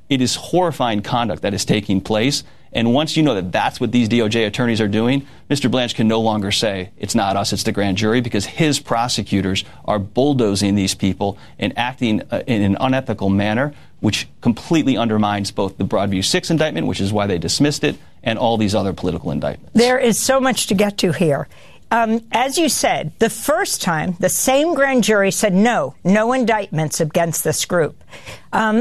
It is horrifying conduct that is taking place. And once you know that that's what these D O J attorneys are doing, Mister Blanche can no longer say it's not us, it's the grand jury, because his prosecutors are bulldozing these people and acting uh, in an unethical manner, which completely undermines both the Broadview six indictment, which is why they dismissed it, and all these other political indictments. There is so much to get to here. Um, as you said, the first time, the same grand jury said no, no indictments against this group. Um,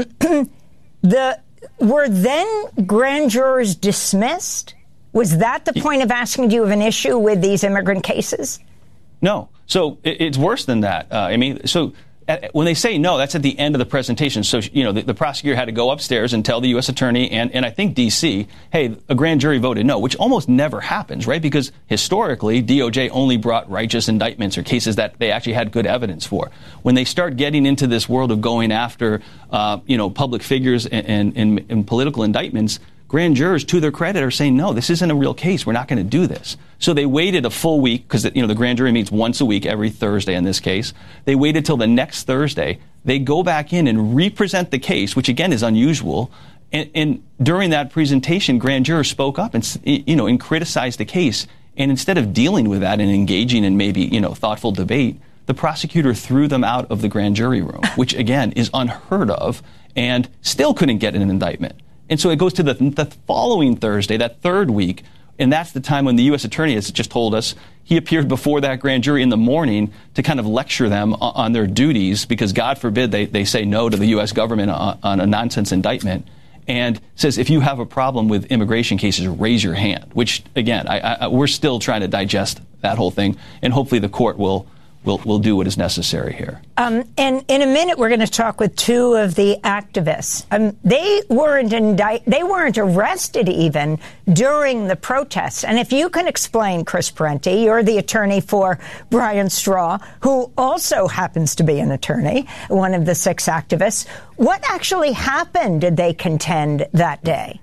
the Were then grand jurors dismissed? Was that the point of asking, do you have an issue with these immigrant cases? No. So it's worse than that. Uh, I mean, so when they say no, that's at the end of the presentation. So, you know, the, the prosecutor had to go upstairs and tell the U S attorney and, and I think D C, hey, a grand jury voted no, which almost never happens, right? Because historically, D O J only brought righteous indictments or cases that they actually had good evidence for. When they start getting into this world of going after, uh, you know, public figures and, and, and, and political indictments, grand jurors, to their credit, are saying, no, this isn't a real case. We're not going to do this. So they waited a full week because, you know, the grand jury meets once a week, every Thursday in this case. They waited till the next Thursday. They go back in and represent the case, which, again, is unusual. And, and during that presentation, grand jurors spoke up and, you know, and criticized the case. And instead of dealing with that and engaging in maybe, you know, thoughtful debate, the prosecutor threw them out of the grand jury room, which, again, is unheard of, and still couldn't get an indictment. And so it goes to the, the following Thursday, that third week, and that's the time when the U S attorney has just told us he appeared before that grand jury in the morning to kind of lecture them on, on their duties, because God forbid they, they say no to the U S government on, on a nonsense indictment, and says, if you have a problem with immigration cases, raise your hand, which, again, I, I, we're still trying to digest that whole thing, and hopefully the court will We'll, we'll do what is necessary here. Um, and in a minute, we're going to talk with two of the activists. Um, they weren't indict- They weren't arrested even during the protests. And if you can explain, Chris Parenti, you're the attorney for Brian Straw, who also happens to be an attorney, one of the six activists. What actually happened, did they contend, that day?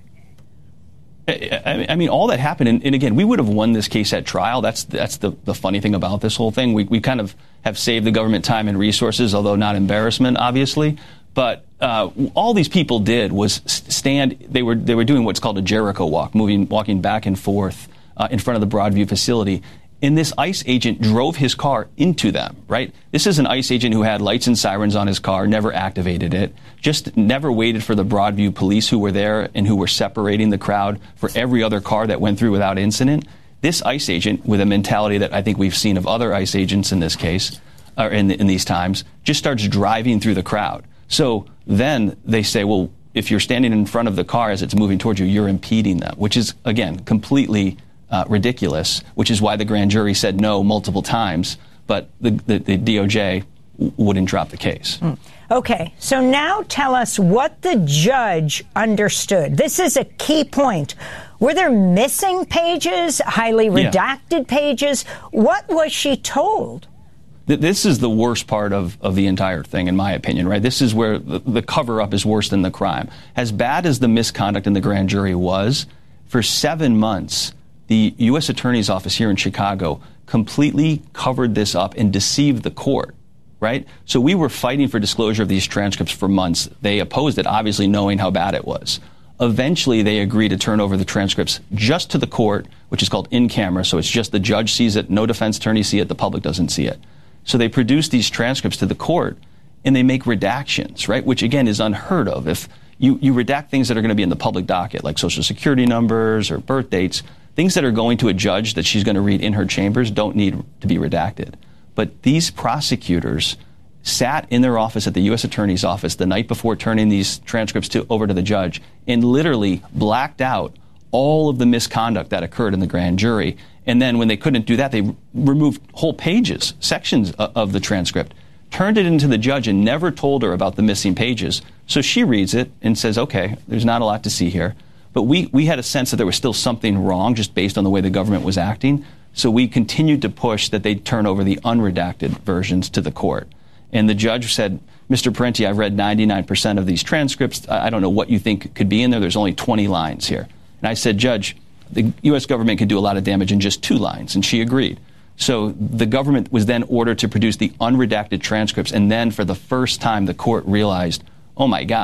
I mean, all that happened, and, and again, we would have won this case at trial. That's that's the, the funny thing about this whole thing. We we kind of have saved the government time and resources, although not embarrassment, obviously. But uh, all these people did was stand. They were they were doing what's called a Jericho walk, moving, walking back and forth uh, in front of the Broadview facility. And this ICE agent drove his car into them, right? This is an ICE agent who had lights and sirens on his car, never activated it, just never waited for the Broadview police who were there and who were separating the crowd for every other car that went through without incident. This ICE agent, with a mentality that I think we've seen of other ICE agents in this case, or in, in these times, just starts driving through the crowd. So then they say, well, if you're standing in front of the car as it's moving towards you, you're impeding them, which is, again, completely Uh, ridiculous, which is why the grand jury said no multiple times, but the, the, the D O J w- wouldn't drop the case. Mm. Okay, so now tell us what the judge understood. This is a key point. Were there missing pages, highly redacted yeah. pages? What was she told? This is the worst part of, of the entire thing, in my opinion, right? This is where the, the cover-up is worse than the crime. As bad as the misconduct in the grand jury was, for seven months, the U S Attorney's Office here in Chicago completely covered this up and deceived the court, right? So we were fighting for disclosure of these transcripts for months. They opposed it, obviously knowing how bad it was. Eventually, they agreed to turn over the transcripts just to the court, which is called in camera, so it's just the judge sees it, no defense attorney see it, the public doesn't see it. So they produce these transcripts to the court, and they make redactions, right, which, again, is unheard of. If you, you redact things that are going to be in the public docket, like Social Security numbers or birth dates, things that are going to a judge that she's going to read in her chambers don't need to be redacted. But these prosecutors sat in their office at the U S Attorney's Office the night before turning these transcripts to, over to the judge and literally blacked out all of the misconduct that occurred in the grand jury. And then when they couldn't do that, they removed whole pages, sections of the transcript, turned it into the judge and never told her about the missing pages. So she reads it and says, okay, there's not a lot to see here. But we, we had a sense that there was still something wrong just based on the way the government was acting. So we continued to push that they turn over the unredacted versions to the court. And the judge said, Mister Parenti, I've read ninety-nine percent of these transcripts. I don't know what you think could be in there. There's only twenty lines here. And I said, Judge, the U S government can do a lot of damage in just two lines. And she agreed. So the government was then ordered to produce the unredacted transcripts. And then for the first time, the court realized, oh, my God,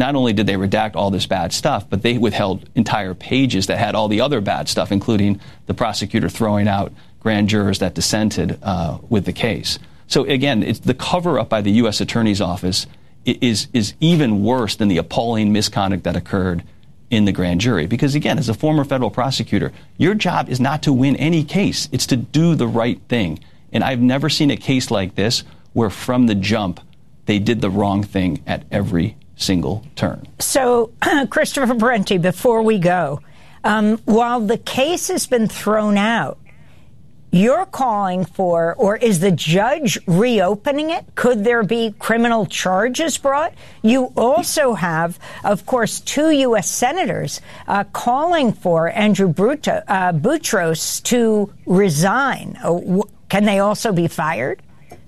not only did they redact all this bad stuff, but they withheld entire pages that had all the other bad stuff, including the prosecutor throwing out grand jurors that dissented uh, with the case. So again, it's the cover-up by the U S Attorney's Office is is even worse than the appalling misconduct that occurred in the grand jury. Because again, as a former federal prosecutor, your job is not to win any case. It's to do the right thing. And I've never seen a case like this where from the jump, they did the wrong thing at every single turn. So, Christopher Parenti, before we go, um, while the case has been thrown out, you're calling for, or is the judge reopening it? Could there be criminal charges brought? You also have, of course, two U S senators uh, calling for Andrew Bruto, uh, Boutros to resign. Uh, can they also be fired?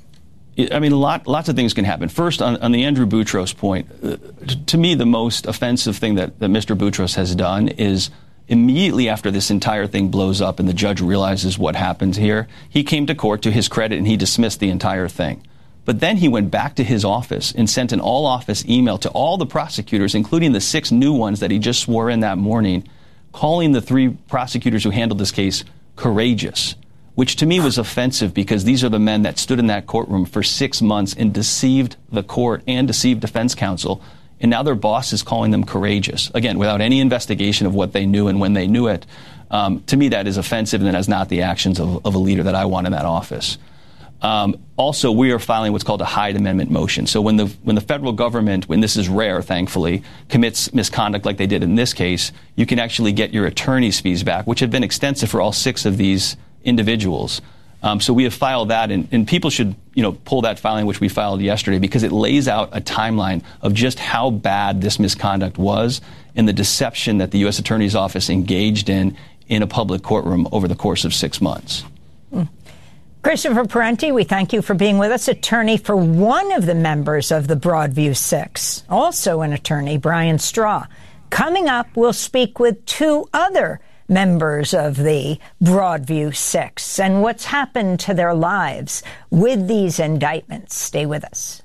I mean, lot, lots of things can happen. First, on, on the Andrew Boutros point, uh, to me, the most offensive thing that, that Mister Boutros has done is immediately after this entire thing blows up and the judge realizes what happened here, he came to court to his credit and he dismissed the entire thing. But then he went back to his office and sent an all-office email to all the prosecutors, including the six new ones that he just swore in that morning, calling the three prosecutors who handled this case courageous, which to me was offensive because these are the men that stood in that courtroom for six months and deceived the court and deceived defense counsel. And now their boss is calling them courageous, again, without any investigation of what they knew and when they knew it. Um, to me, that is offensive, and that is not the actions of, of a leader that I want in that office. Um, also, we are filing what's called a Hyde Amendment motion. So when the when the federal government, when this is rare, thankfully, commits misconduct like they did in this case, you can actually get your attorney's fees back, which have been extensive for all six of these individuals. Um, so we have filed that, and, and people should, you know, pull that filing, which we filed yesterday, because it lays out a timeline of just how bad this misconduct was and the deception that the U S Attorney's Office engaged in in a public courtroom over the course of six months. Mm. Christopher Parenti, we thank you for being with us. Attorney for one of the members of the Broadview Six, also an attorney, Brian Straw. Coming up, we'll speak with two other members of the Broadview Six and what's happened to their lives with these indictments. Stay with us.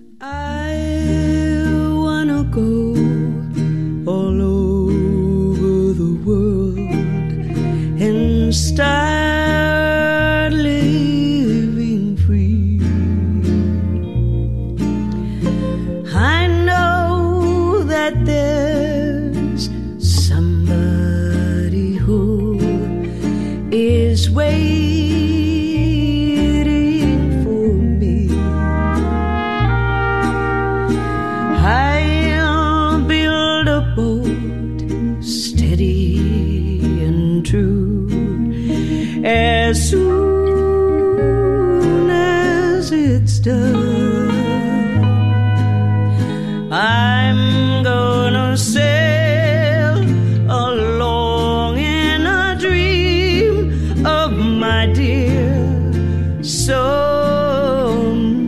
I wanna go all over the world and start living free. I know that there's somebody who is waiting for me. I'll build a boat steady and true as soon as it's done. I'm gonna sail along in a dream of my dear someone.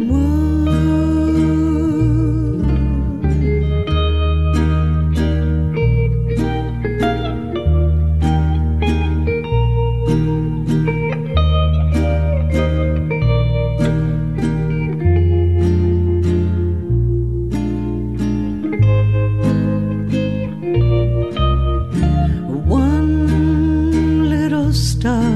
One little star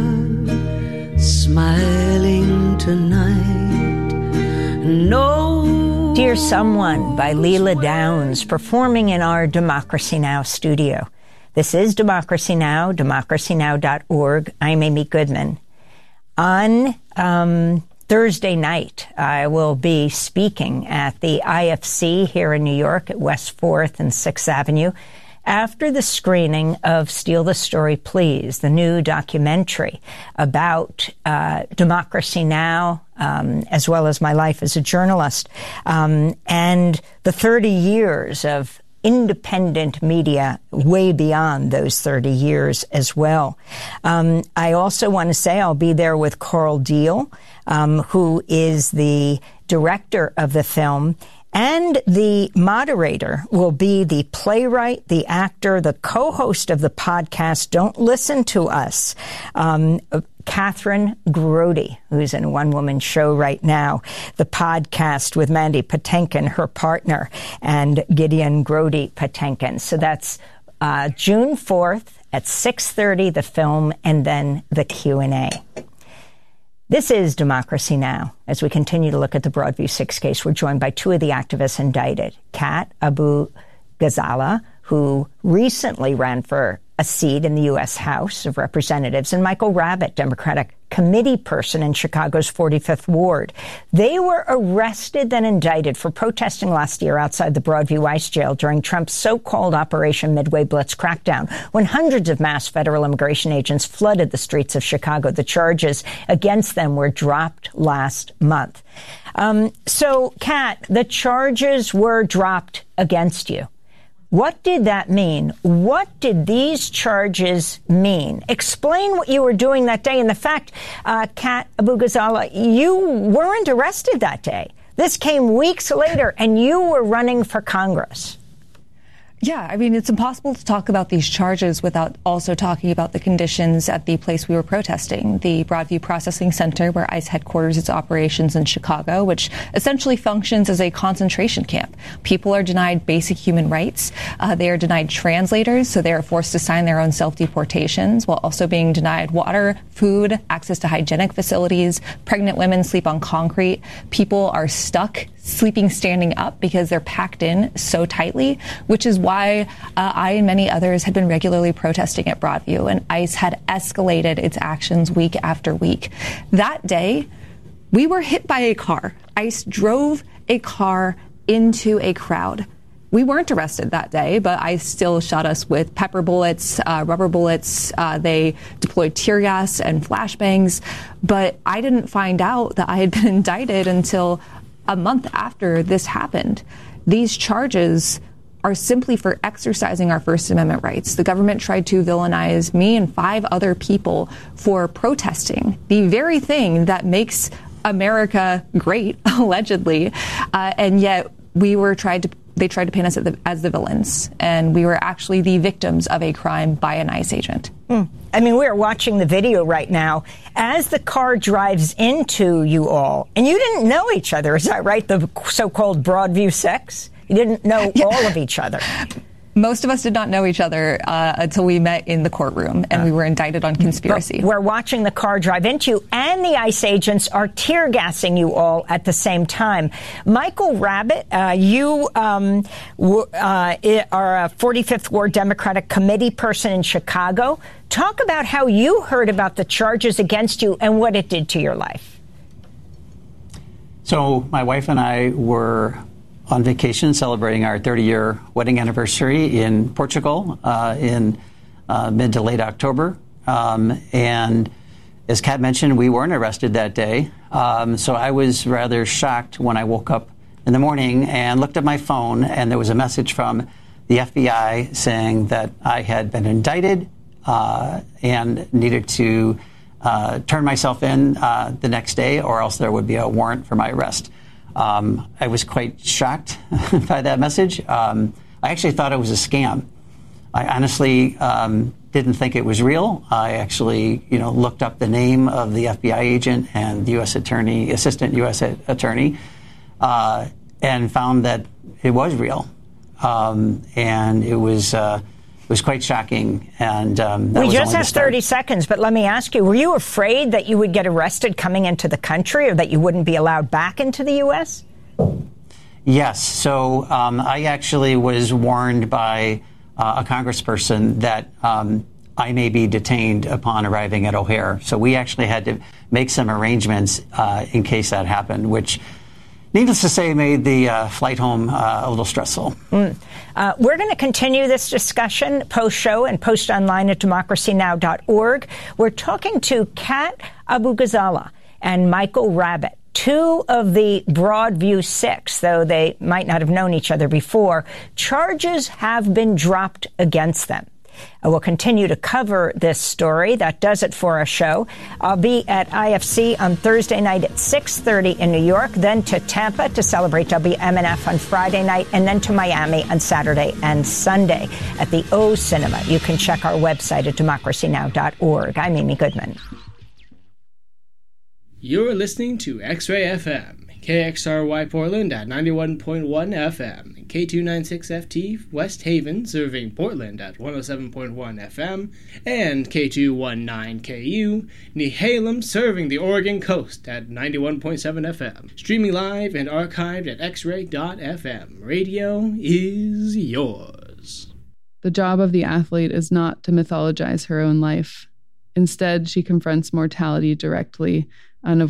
smiling tonight. No. Dear Someone by Leela Downs, performing in our Democracy Now! Studio. This is Democracy Now!, democracy now dot org. I'm Amy Goodman. On um, Thursday night, I will be speaking at the I F C here in New York at West fourth and sixth Avenue after the screening of Steal the Story, Please, the new documentary about uh, Democracy Now!, um, as well as my life as a journalist, um, and the thirty years of independent media way beyond those thirty years as well. Um, I also want to say I'll be there with Carl Deal, um, who is the director of the film, and the moderator will be the playwright, the actor, the co-host of the podcast Don't Listen to Us, um, Catherine Grody, who's in a one-woman show right now, the podcast with Mandy Patinkin, her partner, and Gideon Grody Patinkin. So that's uh, June fourth at six thirty, the film, and then the Q and A. This is Democracy Now! As we continue to look at the Broadview six case, we're joined by two of the activists indicted, Kat Abu Ghazala, who recently ran for a seat in the U S House of Representatives, and Michael Rabbitt, Democratic committee person in Chicago's forty-fifth Ward. They were arrested and indicted for protesting last year outside the Broadview ICE jail during Trump's so-called Operation Midway Blitz crackdown, when hundreds of mass federal immigration agents flooded the streets of Chicago. The charges against them were dropped last month. Um, so, Kat, the charges were dropped against you. What did that mean? What did these charges mean? Explain what you were doing that day. And the fact, uh, Kat Abu Ghazala, you weren't arrested that day. This came weeks later, and you were running for Congress. Yeah, I mean, it's impossible to talk about these charges without also talking about the conditions at the place we were protesting, the Broadview Processing Center, where ICE headquarters its operations in Chicago, which essentially functions as a concentration camp. People are denied basic human rights. Uh, they are denied translators, so they are forced to sign their own self-deportations, while also being denied water, food, access to hygienic facilities. Pregnant women sleep on concrete. People are stuck sleeping standing up because they're packed in so tightly, which is why uh, I and many others had been regularly protesting at Broadview, and ICE had escalated its actions week after week. That day, we were hit by a car. ICE drove a car into a crowd. We weren't arrested that day, but ICE still shot us with pepper bullets, uh, rubber bullets. Uh, they deployed tear gas and flashbangs. But I didn't find out that I had been indicted until a month after this happened. These charges are simply for exercising our First Amendment rights. The government tried to villainize me and five other people for protesting the very thing that makes America great, allegedly, uh, and yet we were tried to they tried to paint us as the, as the villains, and we were actually the victims of a crime by an ICE agent. Mm. I mean, we're watching the video right now as the car drives into you all, and you didn't know each other. Is that right? The so-called Broadview Six? You didn't know yeah. all of each other. Most of us did not know each other uh, until we met in the courtroom, and uh, we were indicted on conspiracy. We're watching the car drive into you, and the ICE agents are tear gassing you all at the same time. Michael Rabbitt, uh, you um, w- uh, are a forty-fifth Ward Democratic committee person in Chicago. Talk about how you heard about the charges against you and what it did to your life. So my wife and I were on vacation celebrating our thirty-year wedding anniversary in Portugal uh, in uh, mid to late October. Um, and as Kat mentioned, we weren't arrested that day. Um, so I was rather shocked when I woke up in the morning and looked at my phone, and there was a message from the F B I saying that I had been indicted uh, and needed to uh, turn myself in uh, the next day, or else there would be a warrant for my arrest. Um, I was quite shocked by that message. Um, I actually thought it was a scam. I honestly um, didn't think it was real. I actually, you know, looked up the name of the F B I agent and the U S attorney, assistant U S attorney, uh, and found that it was real. Um, and it was uh, it was quite shocking. And um, that we was just only have thirty seconds, but let me ask you: were you afraid that you would get arrested coming into the country, or that you wouldn't be allowed back into the U S? Yes. So um, I actually was warned by uh, a congressperson that um, I may be detained upon arriving at O'Hare. So we actually had to make some arrangements uh, in case that happened, which, needless to say, made the uh, flight home uh, a little stressful. Mm. Uh, we're going to continue this discussion post-show and post online at democracy now dot org. We're talking to Kat Abu Ghazala and Michael Rabbitt, two of the Broadview Six, though they might not have known each other before. Charges have been dropped against them. Uh, we'll continue to cover this story. That does it for our show. I'll be at I F C on Thursday night at six thirty in New York, then to Tampa to celebrate W M N F on Friday night, and then to Miami on Saturday and Sunday at the O Cinema. You can check our website at democracy now dot org. I'm Amy Goodman. You're listening to X-Ray F M, K X R Y Portland at ninety-one point one F M, and K two ninety-six F T West Haven serving Portland at one oh seven point one F M, and K two nineteen K U Nehalem serving the Oregon coast at ninety-one point seven F M. Streaming live and archived at x ray dot f m. Radio is yours. The job of the athlete is not to mythologize her own life. Instead, she confronts mortality directly, unavoidably.